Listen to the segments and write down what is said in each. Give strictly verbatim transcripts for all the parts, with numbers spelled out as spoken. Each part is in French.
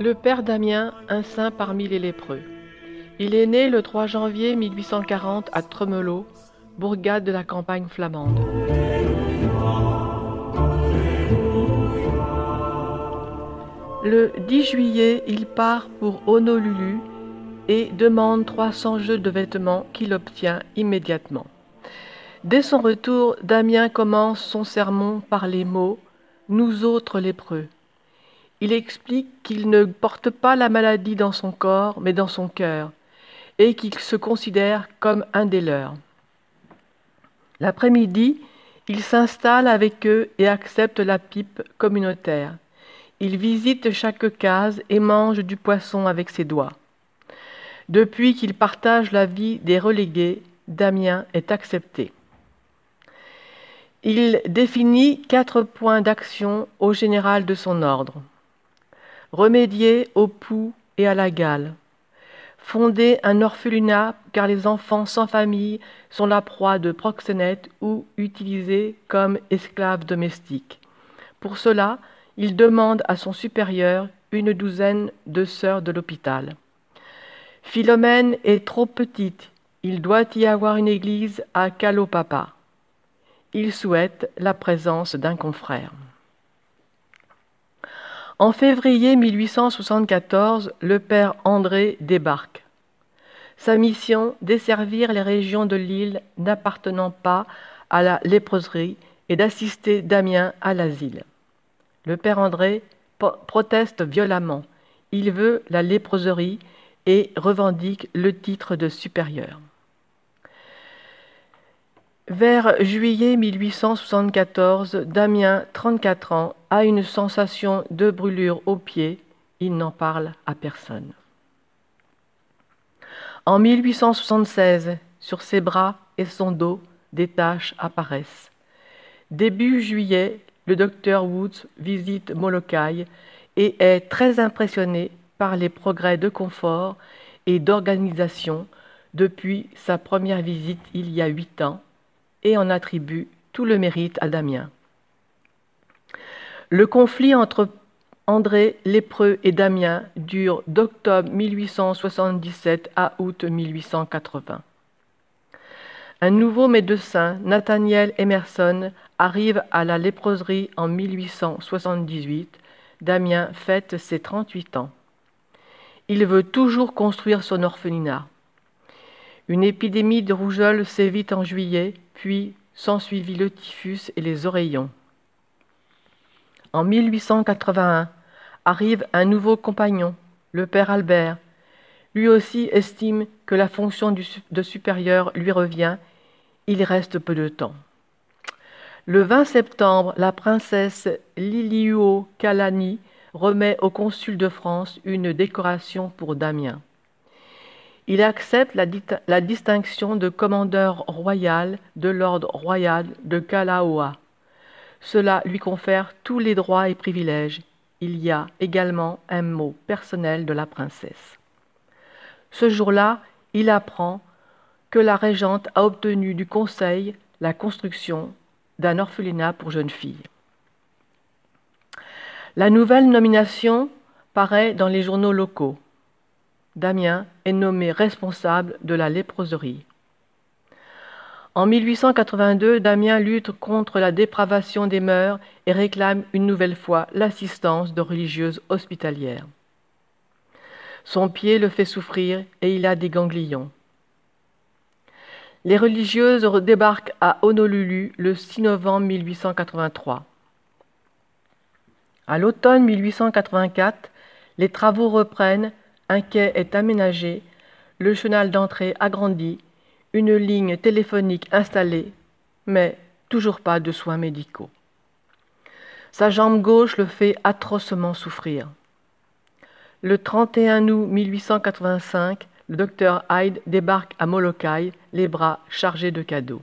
Le père Damien, un saint parmi les lépreux. Il est né le trois janvier mille huit cent quarante à Tremelot, bourgade de la campagne flamande. Le dix juillet, il part pour Honolulu et demande trois cents jeux de vêtements qu'il obtient immédiatement. Dès son retour, Damien commence son sermon par les mots « Nous autres lépreux ». Il explique qu'il ne porte pas la maladie dans son corps, mais dans son cœur, et qu'il se considère comme un des leurs. L'après-midi, il s'installe avec eux et accepte la pipe communautaire. Il visite chaque case et mange du poisson avec ses doigts. Depuis qu'il partage la vie des relégués, Damien est accepté. Il définit quatre points d'action au général de son ordre. Remédier au pouls et à la gale. Fonder un orphelinat car les enfants sans famille sont la proie de proxénètes ou utilisés comme esclaves domestiques. Pour cela, il demande à son supérieur une douzaine de sœurs de l'hôpital. Philomène est trop petite, il doit y avoir une église à Kallopapa. Il souhaite la présence d'un confrère. En février mille huit cent soixante-quatorze, le père André débarque. Sa mission, desservir les régions de l'île n'appartenant pas à la léproserie et d'assister Damien à l'asile. Le père André proteste violemment. Il veut la léproserie et revendique le titre de supérieur. Vers juillet mille huit cent soixante-quatorze, Damien, trente-quatre ans, a une sensation de brûlure aux pieds. Il n'en parle à personne. En mille huit cent soixante-seize, sur ses bras et son dos, des taches apparaissent. Début juillet, le docteur Woods visite Molokai et est très impressionné par les progrès de confort et d'organisation depuis sa première visite il y a huit ans et en attribue tout le mérite à Damien. Le conflit entre André lépreux et Damien dure d'octobre mille huit cent soixante-dix-sept à août mille huit cent quatre-vingts. Un nouveau médecin, Nathaniel Emerson, arrive à la léproserie en mille huit cent soixante-dix-huit. Damien fête ses trente-huit ans. Il veut toujours construire son orphelinat. Une épidémie de rougeole sévit en juillet, puis s'ensuivit le typhus et les oreillons. En mille huit cent quatre-vingt-un, arrive un nouveau compagnon, le père Albert. Lui aussi estime que la fonction de supérieur lui revient. Il reste peu de temps. Le vingt septembre, la princesse Liliuokalani remet au consul de France une décoration pour Damien. Il accepte la, la distinction de commandeur royal de l'ordre royal de Kalaoa. Cela lui confère tous les droits et privilèges. Il y a également un mot personnel de la princesse. Ce jour-là, il apprend que la régente a obtenu du conseil la construction d'un orphelinat pour jeunes filles. La nouvelle nomination paraît dans les journaux locaux. Damien est nommé responsable de la léproserie. En mille huit cent quatre-vingt-deux, Damien lutte contre la dépravation des mœurs et réclame une nouvelle fois l'assistance de religieuses hospitalières. Son pied le fait souffrir et il a des ganglions. Les religieuses débarquent à Honolulu le six novembre mille huit cent quatre-vingt-trois. À l'automne mille huit cent quatre-vingt-quatre, les travaux reprennent, un quai est aménagé, le chenal d'entrée agrandi, une ligne téléphonique installée, mais toujours pas de soins médicaux. Sa jambe gauche le fait atrocement souffrir. Le trente et un août mille huit cent quatre-vingt-cinq, le docteur Hyde débarque à Molokai, les bras chargés de cadeaux.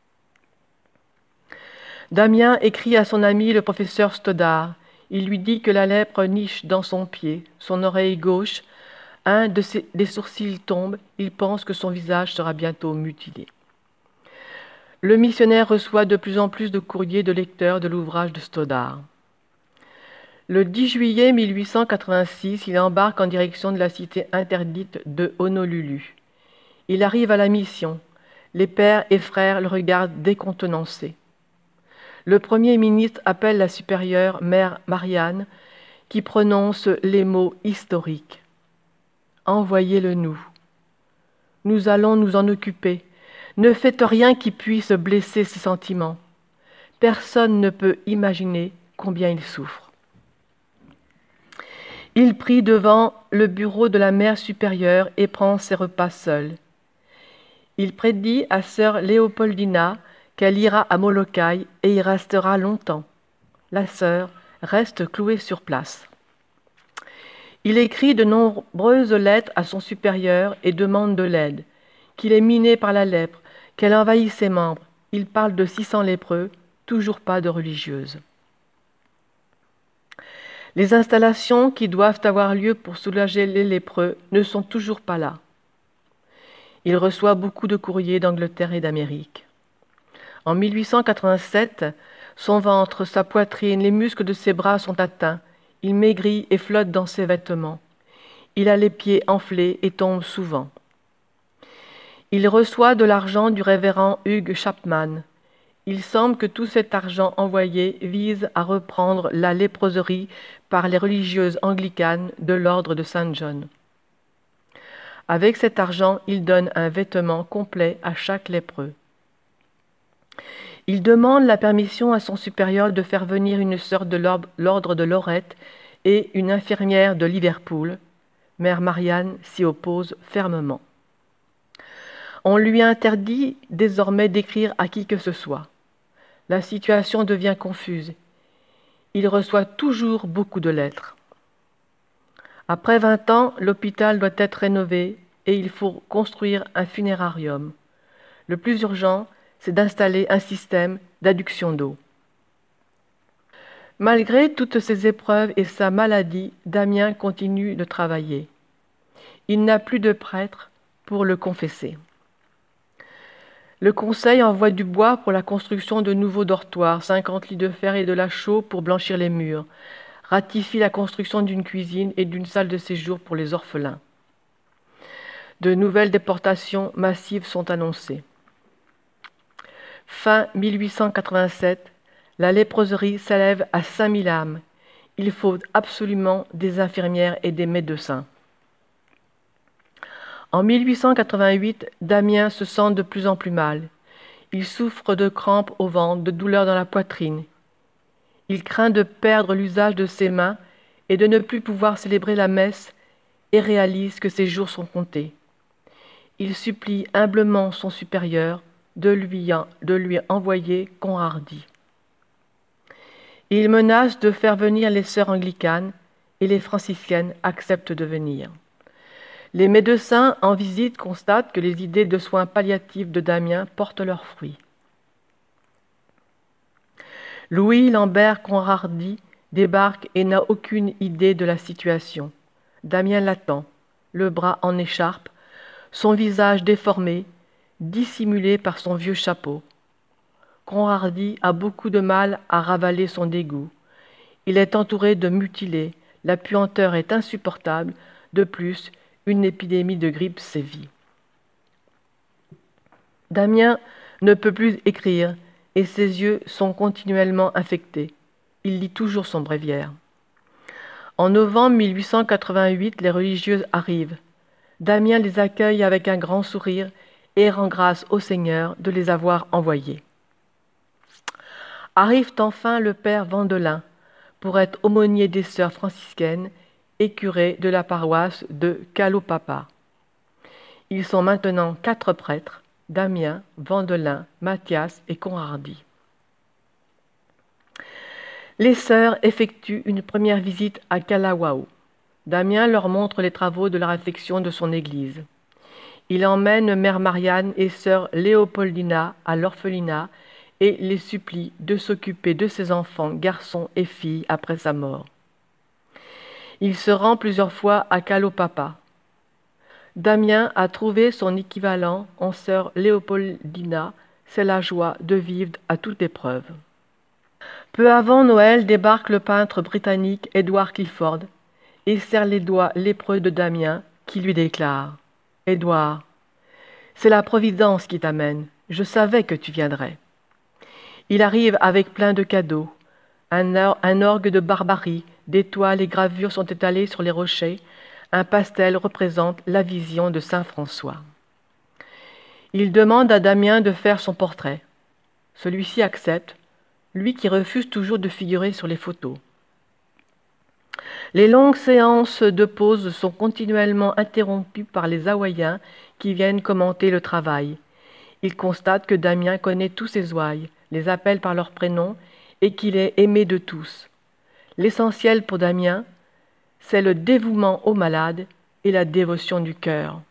Damien écrit à son ami le professeur Stoddard. Il lui dit que la lèpre niche dans son pied, son oreille gauche, un de ses, des sourcils tombe, il pense que son visage sera bientôt mutilé. Le missionnaire reçoit de plus en plus de courriers de lecteurs de l'ouvrage de Stoddard. Le dix juillet mille huit cent quatre-vingt-six, il embarque en direction de la cité interdite de Honolulu. Il arrive à la mission. Les pères et frères le regardent décontenancé. Le Premier ministre appelle la supérieure Mère Marianne, qui prononce les mots historiques. « Envoyez-le nous. Nous allons nous en occuper. Ne faites rien qui puisse blesser ses sentiments. Personne ne peut imaginer combien il souffre. » Il prie devant le bureau de la mère supérieure et prend ses repas seul. Il prédit à sœur Léopoldina qu'elle ira à Molokai et y restera longtemps. La sœur reste clouée sur place. Il écrit de nombreuses lettres à son supérieur et demande de l'aide, qu'il est miné par la lèpre, qu'elle envahit ses membres. Il parle de six cents lépreux, toujours pas de religieuses. Les installations qui doivent avoir lieu pour soulager les lépreux ne sont toujours pas là. Il reçoit beaucoup de courriers d'Angleterre et d'Amérique. En mille huit cent quatre-vingt-sept, son ventre, sa poitrine, les muscles de ses bras sont atteints. Il maigrit et flotte dans ses vêtements. Il a les pieds enflés et tombe souvent. Il reçoit de l'argent du révérend Hugh Chapman. Il semble que tout cet argent envoyé vise à reprendre la léproserie par les religieuses anglicanes de l'ordre de Saint John. Avec cet argent, il donne un vêtement complet à chaque lépreux. Il demande la permission à son supérieur de faire venir une sœur de l'ordre de Lorette et une infirmière de Liverpool. Mère Marianne s'y oppose fermement. On lui interdit désormais d'écrire à qui que ce soit. La situation devient confuse. Il reçoit toujours beaucoup de lettres. Après vingt ans, l'hôpital doit être rénové et il faut construire un funérarium. Le plus urgent, c'est d'installer un système d'adduction d'eau. Malgré toutes ces épreuves et sa maladie, Damien continue de travailler. Il n'a plus de prêtre pour le confesser. Le conseil envoie du bois pour la construction de nouveaux dortoirs, cinquante lits de fer et de la chaux pour blanchir les murs, ratifie la construction d'une cuisine et d'une salle de séjour pour les orphelins. De nouvelles déportations massives sont annoncées. Fin mille huit cent quatre-vingt-sept, la léproserie s'élève à cinq mille âmes. Il faut absolument des infirmières et des médecins. En mille huit cent quatre-vingt-huit, Damien se sent de plus en plus mal. Il souffre de crampes au ventre, de douleurs dans la poitrine. Il craint de perdre l'usage de ses mains et de ne plus pouvoir célébrer la messe et réalise que ses jours sont comptés. Il supplie humblement son supérieur de lui, de lui envoyer Conhardy. Il menace de faire venir les sœurs anglicanes et les franciscaines acceptent de venir. Les médecins en visite constatent que les idées de soins palliatifs de Damien portent leurs fruits. Louis Lambert Conhardy débarque et n'a aucune idée de la situation. Damien l'attend, le bras en écharpe, son visage déformé, dissimulé par son vieux chapeau. Conhardy a beaucoup de mal à ravaler son dégoût. Il est entouré de mutilés, la puanteur est insupportable, de plus, une épidémie de grippe sévit. Damien ne peut plus écrire et ses yeux sont continuellement infectés. Il lit toujours son bréviaire. En novembre mille huit cent quatre-vingt-huit, les religieuses arrivent. Damien les accueille avec un grand sourire et rend grâce au Seigneur de les avoir envoyées. Arrive enfin le père Vandelin pour être aumônier des sœurs franciscaines et curé de la paroisse de Kalaupapa. Ils sont maintenant quatre prêtres, Damien, Vandelin, Mathias et Conhardy. Les sœurs effectuent une première visite à Kalawao. Damien leur montre les travaux de la réfection de son église. Il emmène Mère Marianne et sœur Léopoldina à l'orphelinat et les supplie de s'occuper de ses enfants, garçons et filles, après sa mort. Il se rend plusieurs fois à Kalaupapa. Damien a trouvé son équivalent en sœur Léopoldina, c'est la joie de vivre à toute épreuve. Peu avant Noël débarque le peintre britannique Edward Clifford et serre les doigts lépreux de Damien, qui lui déclare: « Édouard, c'est la Providence qui t'amène, je savais que tu viendrais. » Il arrive avec plein de cadeaux, un, or un orgue de barbarie, des toiles et gravures sont étalées sur les rochers, un pastel représente la vision de saint François. Il demande à Damien de faire son portrait. Celui-ci accepte, lui qui refuse toujours de figurer sur les photos. Les longues séances de pause sont continuellement interrompues par les Hawaïens qui viennent commenter le travail. Ils constatent que Damien connaît tous ses ouailles, les appelle par leur prénom et qu'il est aimé de tous. L'essentiel pour Damien, c'est le dévouement aux malades et la dévotion du cœur.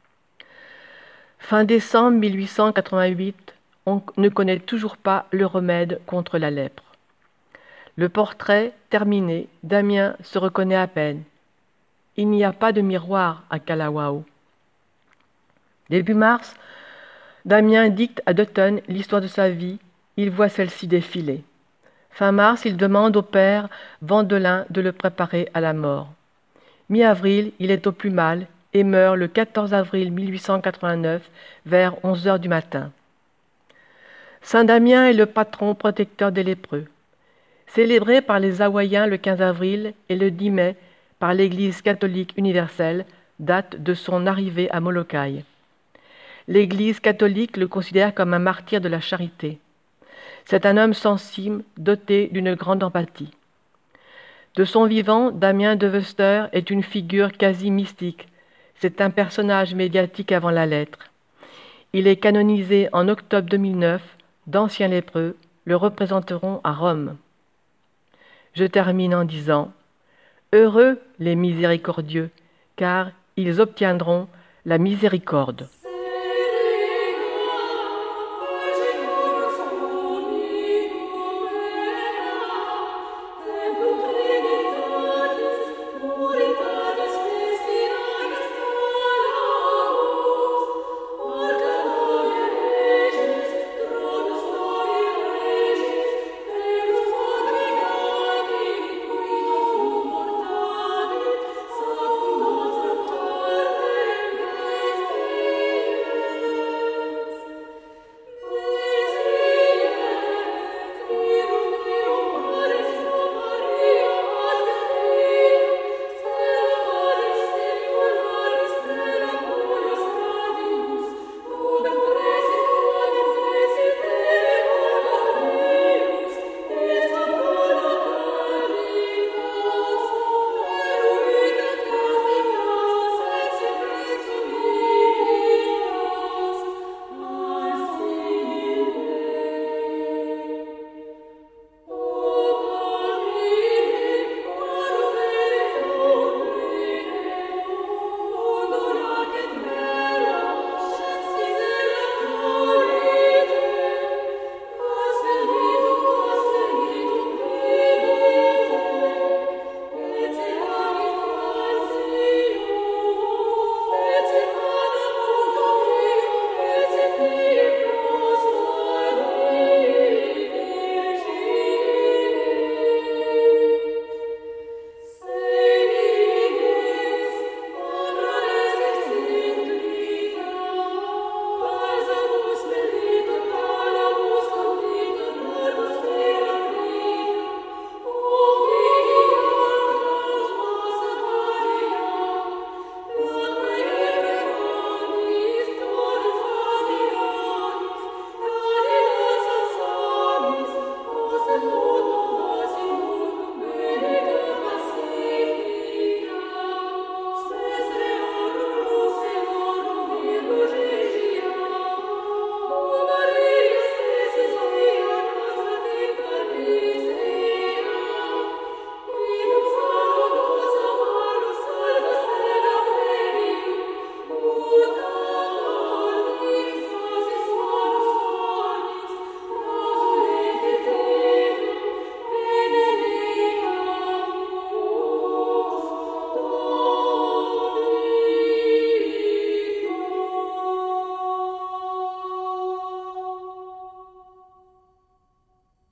Fin décembre mille huit cent quatre-vingt-huit, on ne connaît toujours pas le remède contre la lèpre. Le portrait terminé, Damien se reconnaît à peine. Il n'y a pas de miroir à Kalawao. Début mars, Damien dicte à Dutton l'histoire de sa vie, il voit celle-ci défiler. Fin mars, il demande au père Vandelin de le préparer à la mort. Mi-avril, il est au plus mal et meurt le quatorze avril mille huit cent quatre-vingt-neuf vers onze heures du matin. Saint Damien est le patron protecteur des lépreux. Célébré par les Hawaïens le quinze avril et le dix mai par l'Église catholique universelle, date de son arrivée à Molokai. L'Église catholique le considère comme un martyr de la charité. C'est un homme sensible, doté d'une grande empathie. De son vivant, Damien de Veuster est une figure quasi mystique. C'est un personnage médiatique avant la lettre. Il est canonisé en octobre deux mille neuf. D'anciens lépreux le représenteront à Rome. Je termine en disant: heureux les miséricordieux, car ils obtiendront la miséricorde.